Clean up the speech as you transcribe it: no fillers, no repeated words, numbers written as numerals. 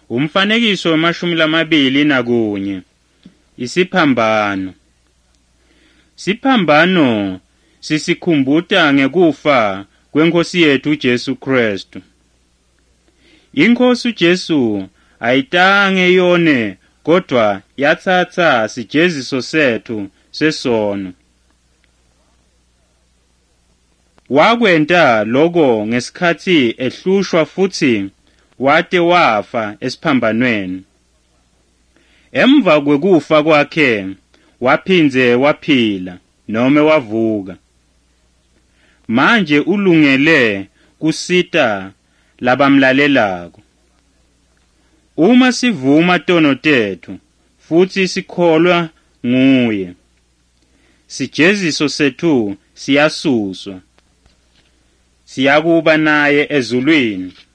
Umfanekiso wa-21 Isiphambano. Siphambano sisikhumbuta ngekufa kweNkosi yethu Jesu Kristu. INkosi uJesu ayitange yone kodwa yatsatsa sijeziso sethu sesono. Wakwenta lokho ngesikhathi ehlushwa futhi wate wafa esiphambanweni. Emva kwekufa kwakhe waphindze waphila noma wavuka. Manje ulungele kusita labamlalelako. Uma sivuma tono tethu futhi sikholwa nguye, sijeziso sethu siyasuswa, siyakuba naye ezulwini.